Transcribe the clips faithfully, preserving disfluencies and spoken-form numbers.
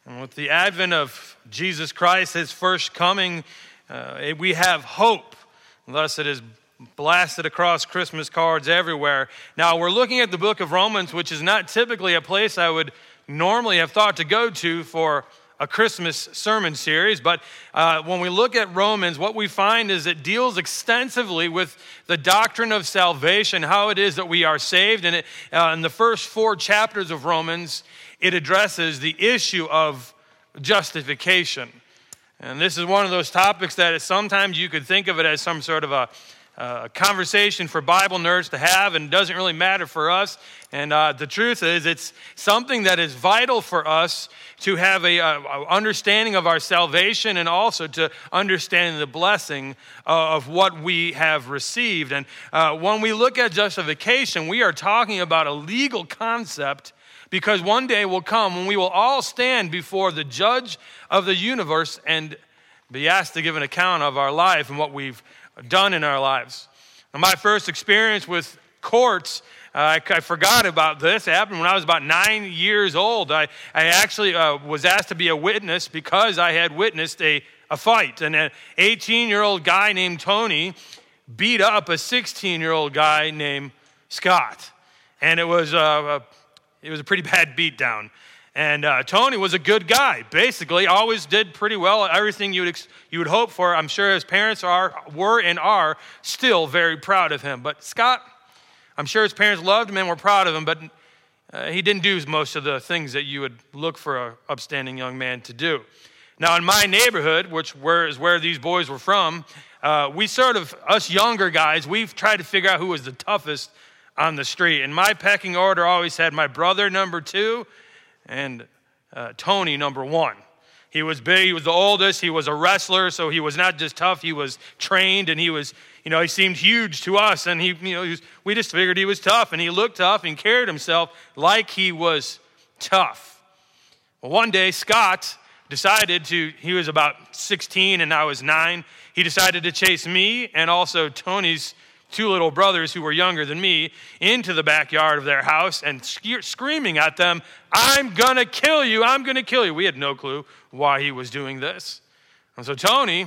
And with the advent of Jesus Christ, his first coming, uh, we have hope. Thus it is blasted across Christmas cards everywhere. Now we're looking at the book of Romans, which is not typically a place I would normally have thought to go to for a Christmas sermon series. But uh, when we look at Romans, what we find is it deals extensively with the doctrine of salvation, how it is that we are saved. And it, uh, in the first four chapters of Romans, it addresses the issue of justification. And this is one of those topics that is, sometimes you could think of it as some sort of a uh, conversation for Bible nerds to have, and it doesn't really matter for us. And uh, the truth is, it's something that is vital for us to have a, a understanding of our salvation, and also to understand the blessing uh, of what we have received. And uh, when we look at justification, we are talking about a legal concept, because one day will come when we will all stand before the judge of the universe and be asked to give an account of our life and what we've done in our lives. Now, my first experience with courts, uh, I, I forgot about this. It happened when I was about nine years old. I, I actually uh, was asked to be a witness because I had witnessed a, a fight. And an eighteen-year-old guy named Tony beat up a sixteen-year-old guy named Scott. And it was... Uh, a It was a pretty bad beatdown. And uh, Tony was a good guy, basically, always did pretty well, everything you would ex- you would hope for. I'm sure his parents are were and are still very proud of him. But Scott, I'm sure his parents loved him and were proud of him, but uh, he didn't do most of the things that you would look for an upstanding young man to do. Now, in my neighborhood, which where, is where these boys were from, uh, we sort of, us younger guys, we've tried to figure out who was the toughest on the street. And my pecking order always had my brother number two and uh, Tony number one. He was big, he was the oldest, he was a wrestler, so he was not just tough, he was trained, and he was, you know, he seemed huge to us, and he, you know, he was, we just figured he was tough, and he looked tough and carried himself like he was tough. Well, one day, Scott decided to, he was about sixteen and I was nine, he decided to chase me and also Tony's two little brothers who were younger than me into the backyard of their house and sc- screaming at them, "I'm going to kill you, I'm going to kill you." We had no clue why he was doing this. And so Tony,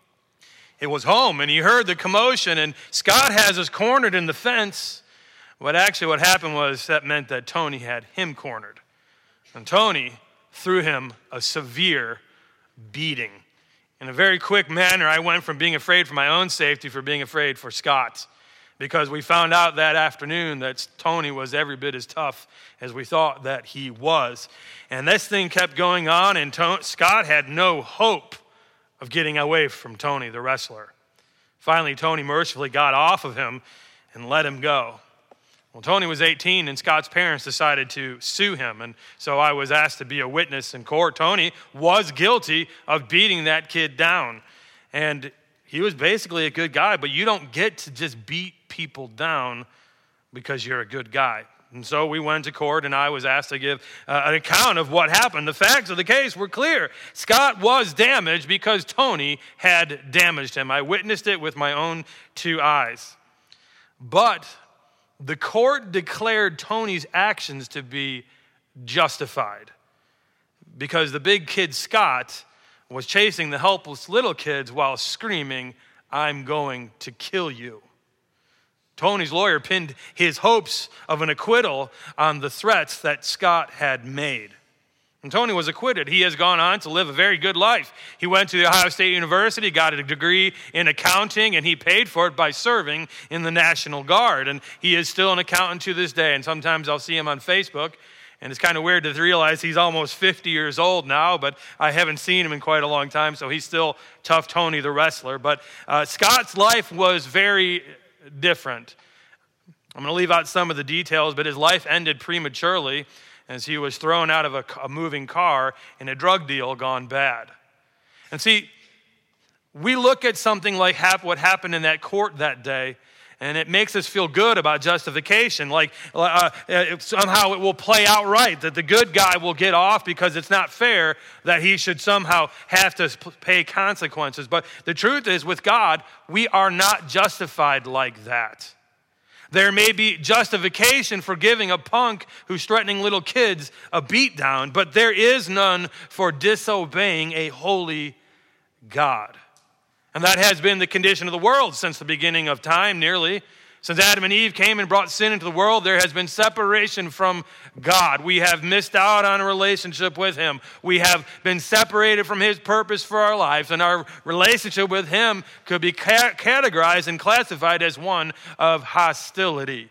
it was home, and he heard the commotion, and Scott has us cornered in the fence. But actually what happened was that meant that Tony had him cornered. And Tony threw him a severe beating. In a very quick manner, I went from being afraid for my own safety for being afraid for Scott's, because we found out that afternoon that Tony was every bit as tough as we thought that he was. And this thing kept going on, and to- Scott had no hope of getting away from Tony, the wrestler. Finally, Tony mercifully got off of him and let him go. Well, Tony was eighteen, and Scott's parents decided to sue him, and so I was asked to be a witness in court. Tony was guilty of beating that kid down, and he was basically a good guy, but you don't get to just beat people down because you're a good guy. And so we went to court, and I was asked to give uh, an account of what happened. The facts of the case were clear. Scott was damaged because Tony had damaged him. I witnessed it with my own two eyes. But the court declared Tony's actions to be justified because the big kid Scott was chasing the helpless little kids while screaming, "I'm going to kill you." Tony's lawyer pinned his hopes of an acquittal on the threats that Scott had made. And Tony was acquitted. He has gone on to live a very good life. He went to the Ohio State University, got a degree in accounting, and he paid for it by serving in the National Guard. And he is still an accountant to this day. And sometimes I'll see him on Facebook, and it's kind of weird to realize he's almost fifty years old now, but I haven't seen him in quite a long time, so he's still Tough Tony the wrestler. But uh, Scott's life was very different. I'm going to leave out some of the details, but his life ended prematurely as he was thrown out of a, a moving car in a drug deal gone bad. And see, we look at something like hap- what happened in that court that day, and it makes us feel good about justification. Like uh, uh, somehow it will play out right, that the good guy will get off because it's not fair that he should somehow have to pay consequences. But the truth is, with God, we are not justified like that. There may be justification for giving a punk who's threatening little kids a beat down, but there is none for disobeying a holy God. And that has been the condition of the world since the beginning of time, nearly. Since Adam and Eve came and brought sin into the world, there has been separation from God. We have missed out on a relationship with him. We have been separated from his purpose for our lives, and our relationship with him could be ca- categorized and classified as one of hostility.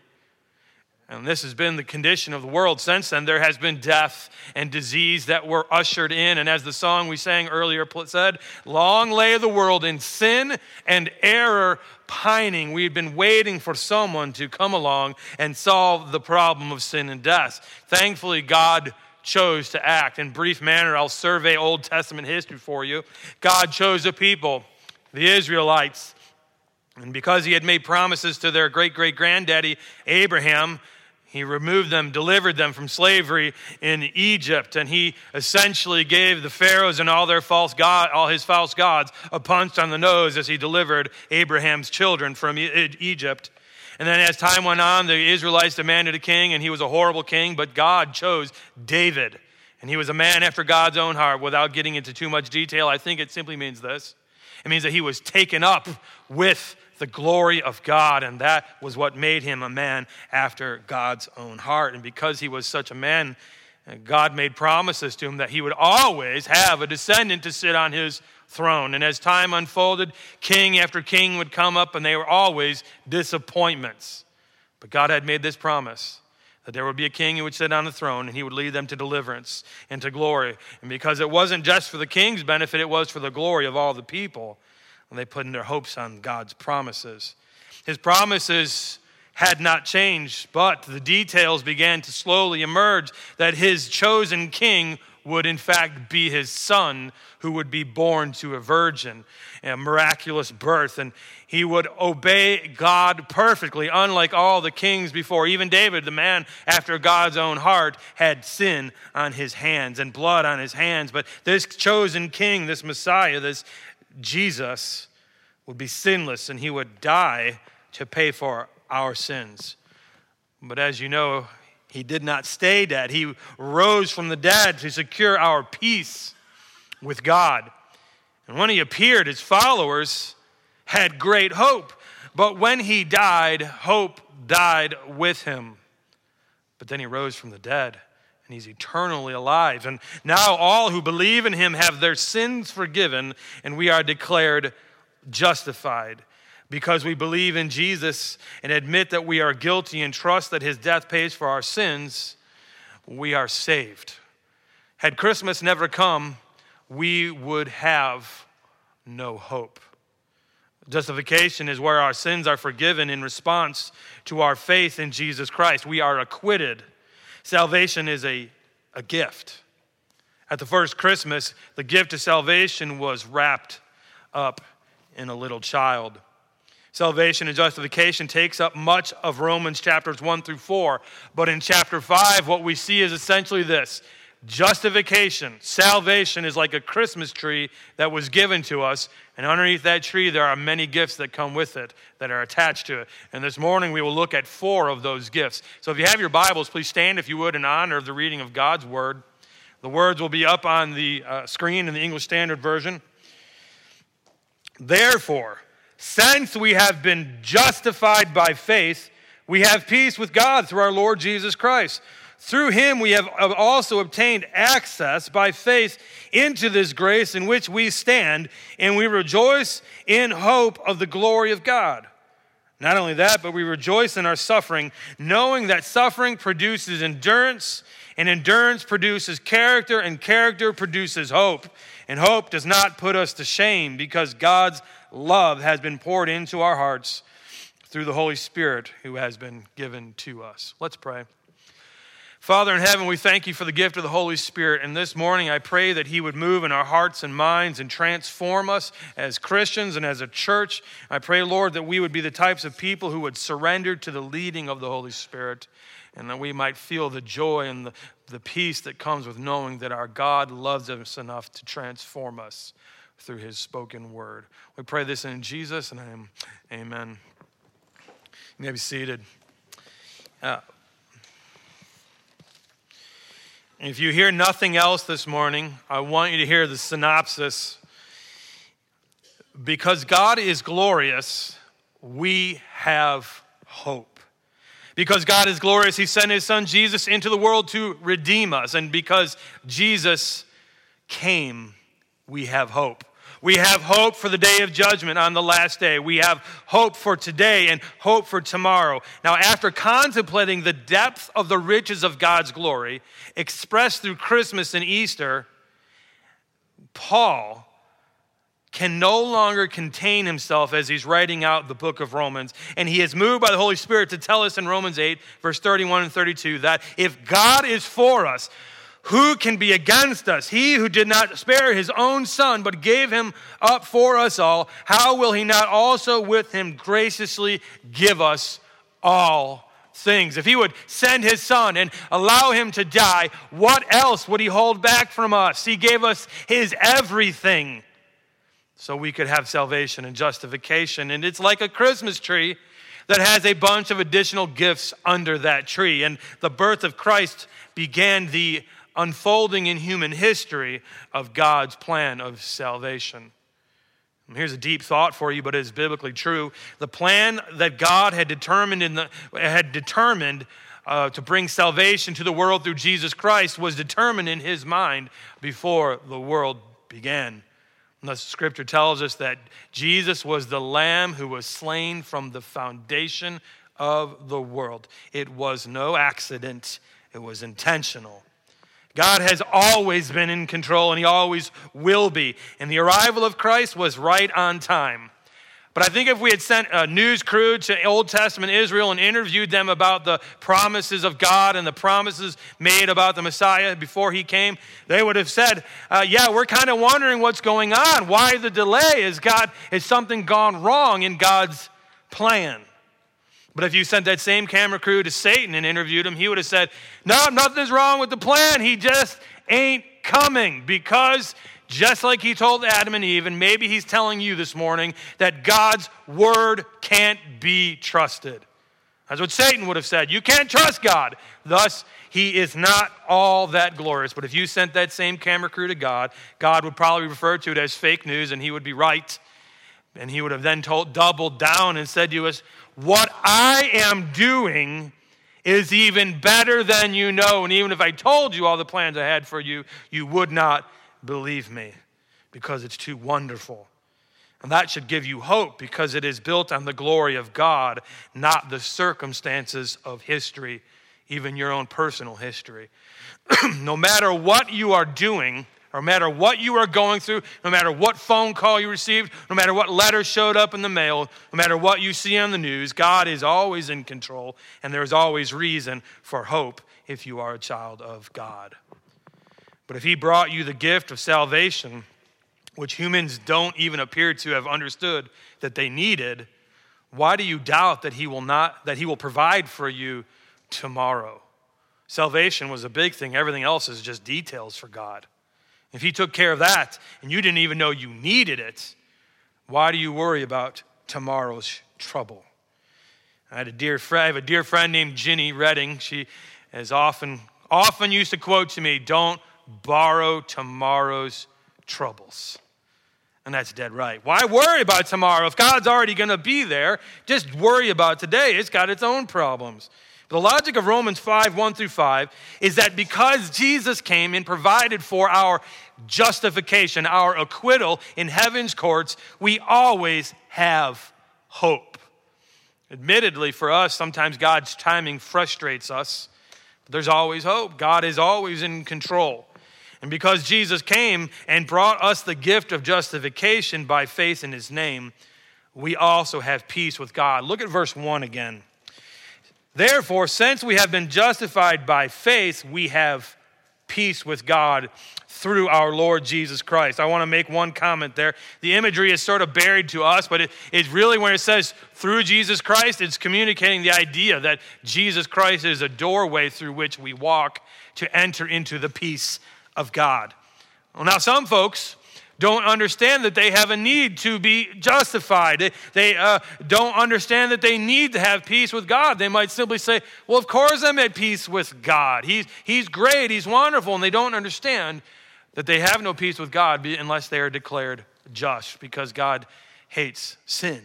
And this has been the condition of the world since then. There has been death and disease that were ushered in. And as the song we sang earlier said, long lay the world in sin and error pining. We've been waiting for someone to come along and solve the problem of sin and death. Thankfully, God chose to act. In brief manner, I'll survey Old Testament history for you. God chose a people, the Israelites. And because he had made promises to their great-great-granddaddy Abraham, he removed them, delivered them from slavery in Egypt, and he essentially gave the pharaohs and all their false god, all his false gods, a punch on the nose as he delivered Abraham's children from Egypt. And then as time went on, the Israelites demanded a king, and he was a horrible king, but God chose David. And he was a man after God's own heart. Without getting into too much detail, I think it simply means this. It means that he was taken up with the glory of God, and that was what made him a man after God's own heart. And because he was such a man, God made promises to him that he would always have a descendant to sit on his throne. And as time unfolded, king after king would come up, and they were always disappointments. But God had made this promise, that there would be a king who would sit on the throne, and he would lead them to deliverance and to glory. And because it wasn't just for the king's benefit, it was for the glory of all the people. And they put in their hopes on God's promises. His promises had not changed, but the details began to slowly emerge that his chosen king would in fact be his son, who would be born to a virgin, a miraculous birth, and he would obey God perfectly, unlike all the kings before. Even David, the man after God's own heart, had sin on his hands and blood on his hands. But this chosen king, this Messiah, this Jesus, would be sinless, and he would die to pay for our sins. But as you know, he did not stay dead. He rose from the dead to secure our peace with God. And when he appeared, his followers had great hope. But when he died, hope died with him. But then he rose from the dead, and he's eternally alive. And now all who believe in him have their sins forgiven, and we are declared justified. Because we believe in Jesus and admit that we are guilty and trust that his death pays for our sins, we are saved. Had Christmas never come, we would have no hope. Justification is where our sins are forgiven in response to our faith in Jesus Christ. We are acquitted. Salvation is a, a gift. At the first Christmas, the gift of salvation was wrapped up in a little child. Salvation and justification takes up much of Romans chapters one through four. But in chapter five, what we see is essentially this. Justification, salvation is like a Christmas tree that was given to us. And underneath that tree, there are many gifts that come with it, that are attached to it. And this morning, we will look at four of those gifts. So if you have your Bibles, please stand, if you would, in honor of the reading of God's word. The words will be up on the uh, screen in the English Standard Version. Therefore, since we have been justified by faith, we have peace with God through our Lord Jesus Christ. Through him we have also obtained access by faith into this grace in which we stand, and we rejoice in hope of the glory of God. Not only that, but we rejoice in our suffering, knowing that suffering produces endurance, and endurance produces character, and character produces hope. And hope does not put us to shame, because God's love has been poured into our hearts through the Holy Spirit who has been given to us. Let's pray. Father in heaven, we thank you for the gift of the Holy Spirit. And this morning I pray that he would move in our hearts and minds and transform us as Christians and as a church. I pray, Lord, that we would be the types of people who would surrender to the leading of the Holy Spirit, and that we might feel the joy and the, the peace that comes with knowing that our God loves us enough to transform us through his spoken word. We pray this in Jesus' name. Amen. You may be seated. Uh, if you hear nothing else this morning, I want you to hear the synopsis. Because God is glorious, we have hope. Because God is glorious, he sent his son Jesus into the world to redeem us. And because Jesus came, we have hope. We have hope for the day of judgment on the last day. We have hope for today and hope for tomorrow. Now, after contemplating the depth of the riches of God's glory expressed through Christmas and Easter, Paul can no longer contain himself as he's writing out the book of Romans. And he is moved by the Holy Spirit to tell us in Romans eight, verse thirty-one and thirty-two, that if God is for us, who can be against us? He who did not spare his own son, but gave him up for us all, how will he not also with him graciously give us all things? If he would send his son and allow him to die, what else would he hold back from us? He gave us his everything so we could have salvation and justification. And it's like a Christmas tree that has a bunch of additional gifts under that tree. And the birth of Christ began the unfolding in human history of God's plan of salvation. And here's a deep thought for you, but it is biblically true. The plan that God had determined in the had determined uh, to bring salvation to the world through Jesus Christ was determined in his mind before the world began. And the scripture tells us that Jesus was the Lamb who was slain from the foundation of the world. It was no accident. It was intentional. God has always been in control, and he always will be. And the arrival of Christ was right on time. But I think if we had sent a news crew to Old Testament Israel and interviewed them about the promises of God and the promises made about the Messiah before he came, they would have said, uh, yeah, we're kind of wondering what's going on. Why the delay? Is God, is something gone wrong in God's plan? But if you sent that same camera crew to Satan and interviewed him, he would have said, no, nothing's wrong with the plan. He just ain't coming, because just like he told Adam and Eve, and maybe he's telling you this morning, that God's word can't be trusted. That's what Satan would have said. You can't trust God. Thus, he is not all that glorious. But if you sent that same camera crew to God, God would probably refer to it as fake news, and he would be right. And he would have then told, doubled down and said to us, what I am doing is even better than you know. And even if I told you all the plans I had for you, you would not believe me, because it's too wonderful. And that should give you hope, because it is built on the glory of God, not the circumstances of history, even your own personal history. No matter what you are doing, no matter what you are going through, no matter what phone call you received, no matter what letter showed up in the mail, no matter what you see on the news, God is always in control, and there is always reason for hope if you are a child of God. But if he brought you the gift of salvation, which humans don't even appear to have understood that they needed, why do you doubt that he will not, that he will provide for you tomorrow? Salvation was a big thing. Everything else is just details for God. If he took care of that and you didn't even know you needed it, why do you worry about tomorrow's trouble? I had a dear friend, I have a dear friend named Ginny Redding. She has often, often used to quote to me, don't borrow tomorrow's troubles. And that's dead right. Why worry about tomorrow? If God's already going to be there, just worry about today. It's got its own problems. But the logic of Romans five, one through five is that because Jesus came and provided for our justification, our acquittal in heaven's courts, we always have hope. Admittedly, for us, sometimes God's timing frustrates us, but there's always hope. God is always in control. And because Jesus came and brought us the gift of justification by faith in his name, we also have peace with God. Look at verse one again. Therefore, since we have been justified by faith, we have peace with God through our Lord Jesus Christ. I want to make one comment there. The imagery is sort of buried to us, but it, it's really when it says through Jesus Christ, it's communicating the idea that Jesus Christ is a doorway through which we walk to enter into the peace of God. Well, now some folks don't understand that they have a need to be justified. They, they uh, don't understand that they need to have peace with God. They might simply say, well, of course I'm at peace with God. He's, he's great, he's wonderful, and they don't understand that they have no peace with God unless they are declared just, because God hates sin.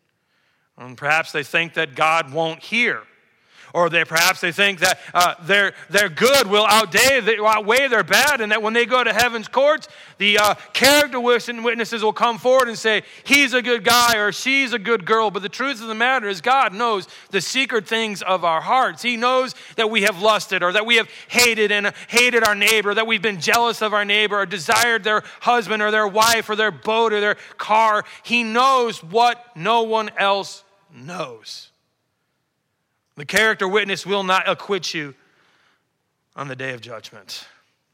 And perhaps they think that God won't hear. Or they perhaps they think that uh, their, their good will outweigh, outweigh their bad, and that when they go to heaven's courts, the uh, character witnesses will come forward and say, he's a good guy or she's a good girl. But the truth of the matter is God knows the secret things of our hearts. He knows that we have lusted, or that we have hated and hated our neighbor, that we've been jealous of our neighbor, or desired their husband or their wife or their boat or their car. He knows what no one else knows. The character witness will not acquit you on the day of judgment.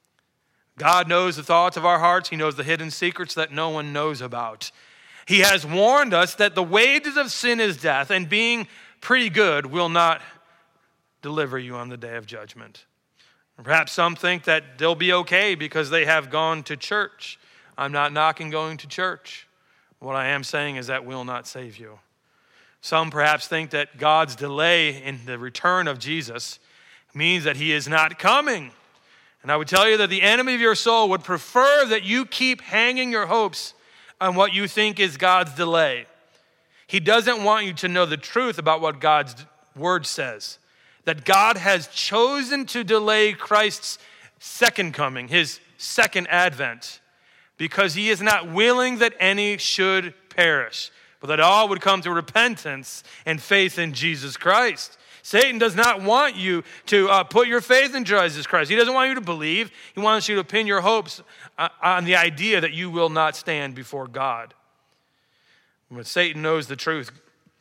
God knows the thoughts of our hearts. He knows the hidden secrets that no one knows about. He has warned us that the wages of sin is death, and being pretty good will not deliver you on the day of judgment. Perhaps some think that they'll be okay because they have gone to church. I'm not knocking going to church. What I am saying is that will not save you. Some perhaps think that God's delay in the return of Jesus means that he is not coming. And I would tell you that the enemy of your soul would prefer that you keep hanging your hopes on what you think is God's delay. He doesn't want you to know the truth about what God's word says, that God has chosen to delay Christ's second coming, his second advent, because he is not willing that any should perish, but that all would come to repentance and faith in Jesus Christ. Satan does not want you to uh, put your faith in Jesus Christ. He doesn't want you to believe. He wants you to pin your hopes uh, on the idea that you will not stand before God. But Satan knows the truth.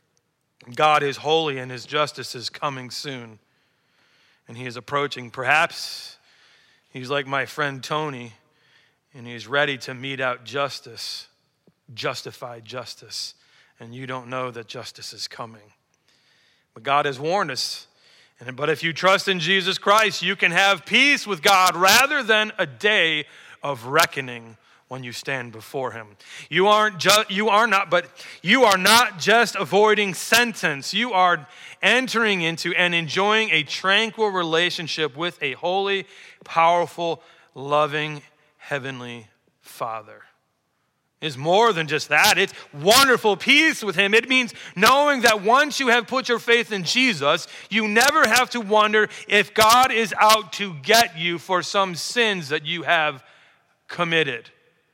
God is holy and his justice is coming soon. And he is approaching. Perhaps he's like my friend Tony, and he's ready to mete out justice, justified justice. And you don't know that justice is coming. But God has warned us. And, but if you trust in Jesus Christ, you can have peace with God rather than a day of reckoning when you stand before him. You aren't just, you are not, but you are not just avoiding sentence. You are entering into and enjoying a tranquil relationship with a holy, powerful, loving, heavenly Father. Is more than just that. It's wonderful peace with him. It means knowing that once you have put your faith in Jesus, you never have to wonder if God is out to get you for some sins that you have committed.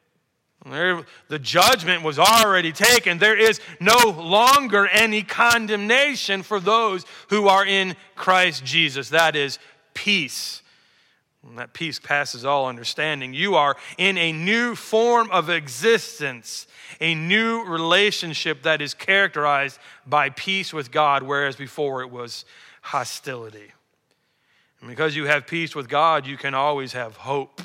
There, the judgment was already taken. There is no longer any condemnation for those who are in Christ Jesus. That is peace. And that peace passes all understanding. You are in a new form of existence, a new relationship that is characterized by peace with God, whereas before it was hostility. And because you have peace with God, you can always have hope,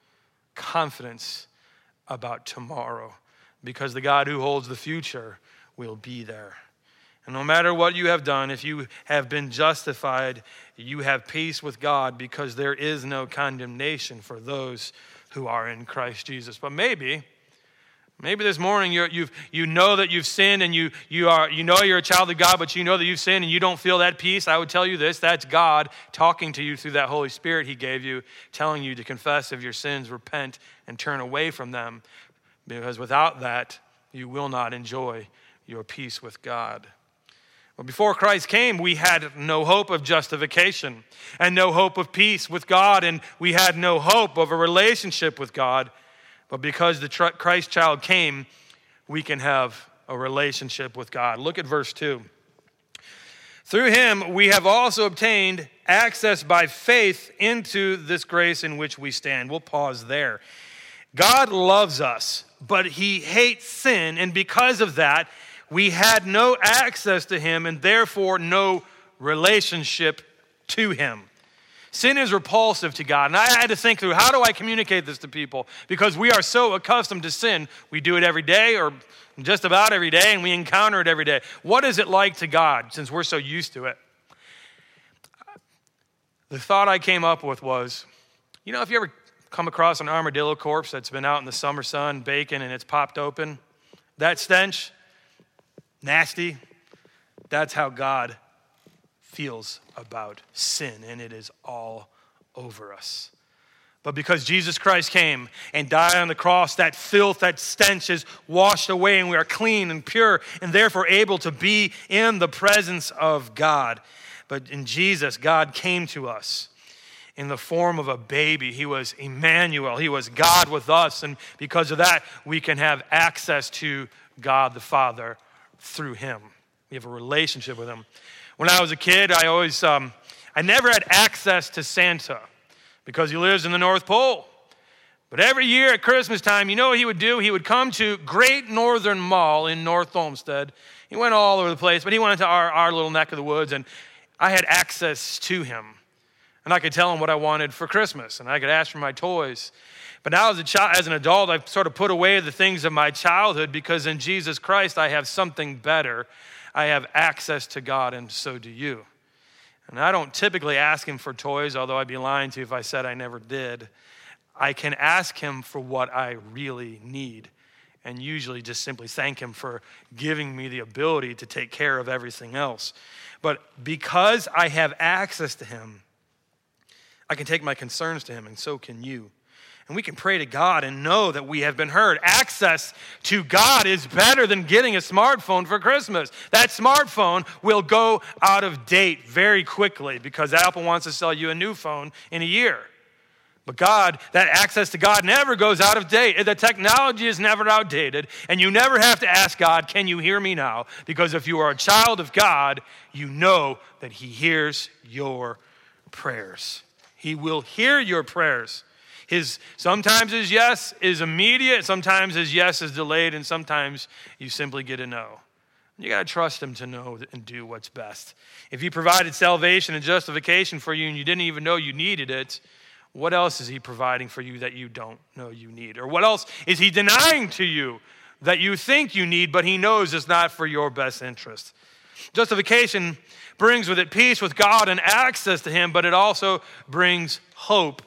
confidence about tomorrow, because the God who holds the future will be there. And no matter what you have done, if you have been justified, you have peace with God, because there is no condemnation for those who are in Christ Jesus. But maybe, maybe this morning you're, you've, you know that you've sinned, and you, you, are, you know you're a child of God, but you know that you've sinned and you don't feel that peace. I would tell you this, that's God talking to you through that Holy Spirit he gave you, telling you to confess of your sins, repent, and turn away from them. Because without that, you will not enjoy your peace with God. Well, before Christ came, we had no hope of justification and no hope of peace with God, and we had no hope of a relationship with God. But because the Christ child came, we can have a relationship with God. Look at verse two. Through him, we have also obtained access by faith into this grace in which we stand. We'll pause there. God loves us, but he hates sin, and because of that, we had no access to him and therefore no relationship to him. Sin is repulsive to God. And I had to think through, how do I communicate this to people? Because we are so accustomed to sin. We do it every day or just about every day, and we encounter it every day. What is it like to God since we're so used to it? The thought I came up with was, you know, if you ever come across an armadillo corpse that's been out in the summer sun baking and it's popped open? That stench, nasty. That's how God feels about sin, and it is all over us. But because Jesus Christ came and died on the cross, that filth, that stench is washed away, and we are clean and pure and therefore able to be in the presence of God. But in Jesus, God came to us in the form of a baby. He was Emmanuel. He was God with us. And because of that, we can have access to God the Father through him. We have a relationship with him. When I was a kid, I always, um, I never had access to Santa because he lives in the North Pole. But every year at Christmas time, you know what he would do? He would come to Great Northern Mall in North Olmsted. He went all over the place, but he went into our, our little neck of the woods, and I had access to him. And I could tell him what I wanted for Christmas, and I could ask for my toys. But now as a child, as an adult, I've sort of put away the things of my childhood because in Jesus Christ, I have something better. I have access to God, and so do you. And I don't typically ask him for toys, although I'd be lying to you if I said I never did. I can ask him for what I really need, and usually just simply thank him for giving me the ability to take care of everything else. But because I have access to him, I can take my concerns to him, and so can you. And we can pray to God and know that we have been heard. Access to God is better than getting a smartphone for Christmas. That smartphone will go out of date very quickly because Apple wants to sell you a new phone in a year. But God, that access to God never goes out of date. The technology is never outdated, and you never have to ask God, can you hear me now? Because if you are a child of God, you know that he hears your prayers. He will hear your prayers. His sometimes his yes is immediate, sometimes his yes is delayed, and sometimes you simply get a no. You got to trust him to know and do what's best. If he provided salvation and justification for you and you didn't even know you needed it, what else is he providing for you that you don't know you need? Or what else is he denying to you that you think you need, but he knows is not for your best interest? Justification brings with it peace with God and access to him, but it also brings hope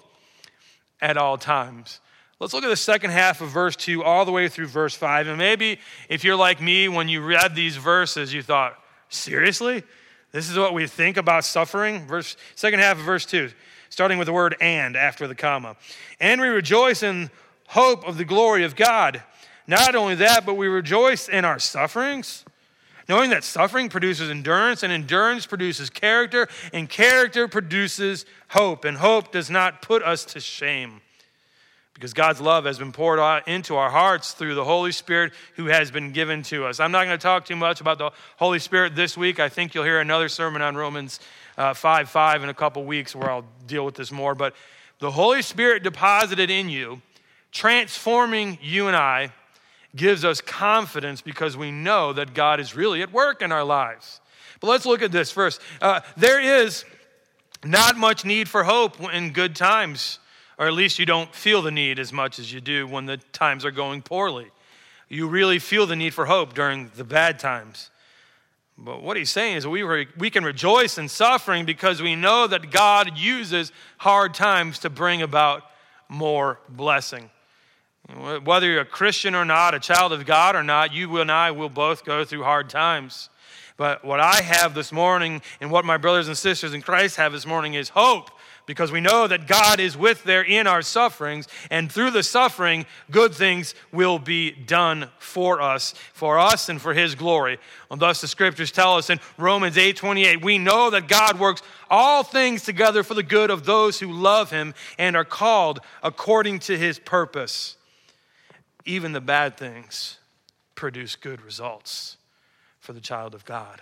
at all times. Let's look at the second half of verse two all the way through verse five. And maybe if you're like me, when you read these verses, you thought, seriously? This is what we think about suffering? Verse second half of verse two, starting with the word and after the comma. And we rejoice in hope of the glory of God. Not only that, but we rejoice in our sufferings, knowing that suffering produces endurance, and endurance produces character, and character produces hope. And hope does not put us to shame, because God's love has been poured out into our hearts through the Holy Spirit who has been given to us. I'm not going to talk too much about the Holy Spirit this week. I think you'll hear another sermon on Romans uh, five five in a couple weeks where I'll deal with this more. But the Holy Spirit deposited in you, transforming you and I, gives us confidence because we know that God is really at work in our lives. But let's look at this first. Uh, there is not much need for hope in good times, or at least you don't feel the need as much as you do when the times are going poorly. You really feel the need for hope during the bad times. But what he's saying is we, re- we can rejoice in suffering because we know that God uses hard times to bring about more blessing. Whether you're a Christian or not, a child of God or not, you and I will both go through hard times. But what I have this morning and what my brothers and sisters in Christ have this morning is hope, because we know that God is with there in our sufferings, and through the suffering, good things will be done for us, for us and for his glory. And thus the scriptures tell us in Romans eight twenty-eight, we know that God works all things together for the good of those who love him and are called according to his purpose. Even the bad things produce good results for the child of God.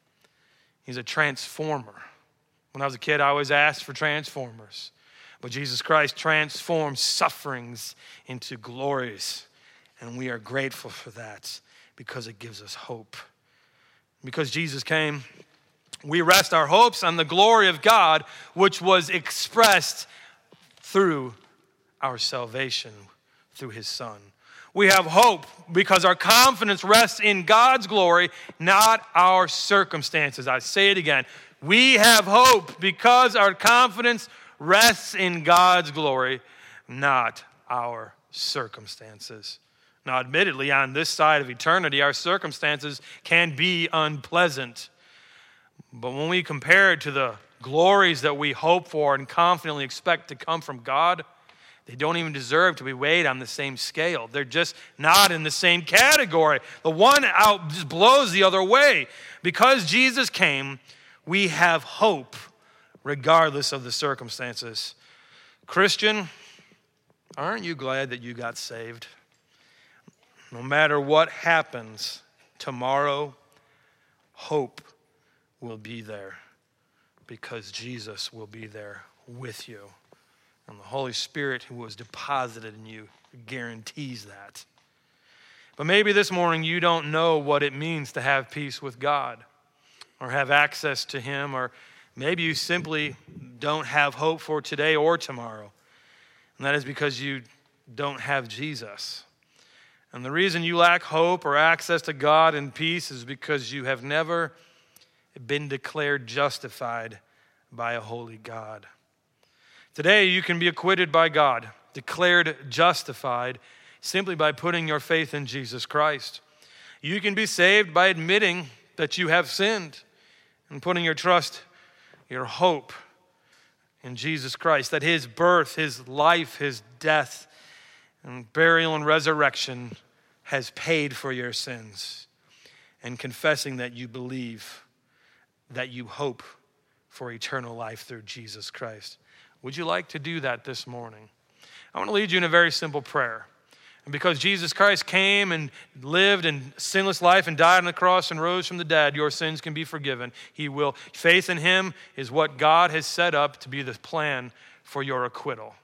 He's a transformer. When I was a kid, I always asked for transformers. But Jesus Christ transforms sufferings into glories. And we are grateful for that because it gives us hope. Because Jesus came, we rest our hopes on the glory of God, which was expressed through our salvation, through his Son. We have hope because our confidence rests in God's glory, not our circumstances. I say it again. We have hope because our confidence rests in God's glory, not our circumstances. Now, admittedly, on this side of eternity, our circumstances can be unpleasant. But when we compare it to the glories that we hope for and confidently expect to come from God, they don't even deserve to be weighed on the same scale. They're just not in the same category. The one out just blows the other way. Because Jesus came, we have hope regardless of the circumstances. Christian, aren't you glad that you got saved? No matter what happens tomorrow, hope will be there because Jesus will be there with you. And the Holy Spirit who was deposited in you guarantees that. But maybe this morning you don't know what it means to have peace with God or have access to Him, or maybe you simply don't have hope for today or tomorrow. And that is because you don't have Jesus. And the reason you lack hope or access to God and peace is because you have never been declared justified by a holy God. Today, you can be acquitted by God, declared justified, simply by putting your faith in Jesus Christ. You can be saved by admitting that you have sinned and putting your trust, your hope in Jesus Christ, that His birth, His life, His death, and burial and resurrection has paid for your sins, and confessing that you believe, that you hope for eternal life through Jesus Christ. Would you like to do that this morning? I want to lead you in a very simple prayer. And because Jesus Christ came and lived a sinless life and died on the cross and rose from the dead, your sins can be forgiven. He will. Faith in Him is what God has set up to be the plan for your acquittal.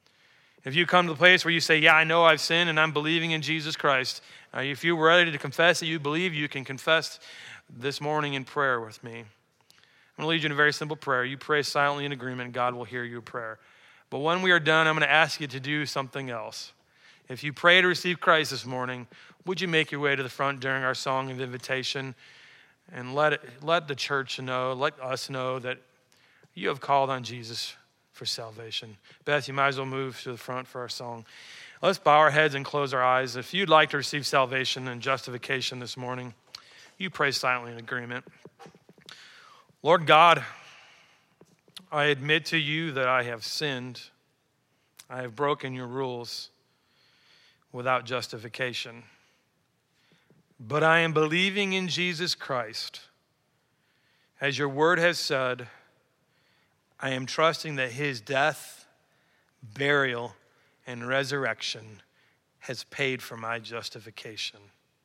If you come to the place where you say, yeah, I know I've sinned and I'm believing in Jesus Christ, uh, if you're ready to confess that you believe, you can confess this morning in prayer with me. I'm going to lead you in a very simple prayer. You pray silently in agreement, and God will hear your prayer. But when we are done, I'm going to ask you to do something else. If you pray to receive Christ this morning, would you make your way to the front during our song of invitation and let it, let the church know, let us know that you have called on Jesus for salvation. Beth, you might as well move to the front for our song. Let's bow our heads and close our eyes. If you'd like to receive salvation and justification this morning, you pray silently in agreement. Lord God, I admit to you that I have sinned. I have broken your rules without justification. But I am believing in Jesus Christ. As your word has said, I am trusting that His death, burial, and resurrection has paid for my justification.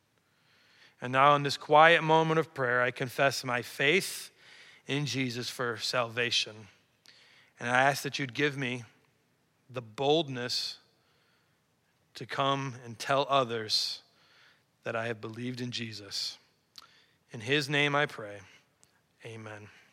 And now in this quiet moment of prayer, I confess my faith in Jesus for salvation. And I ask that you'd give me the boldness to come and tell others that I have believed in Jesus. In His name I pray, amen.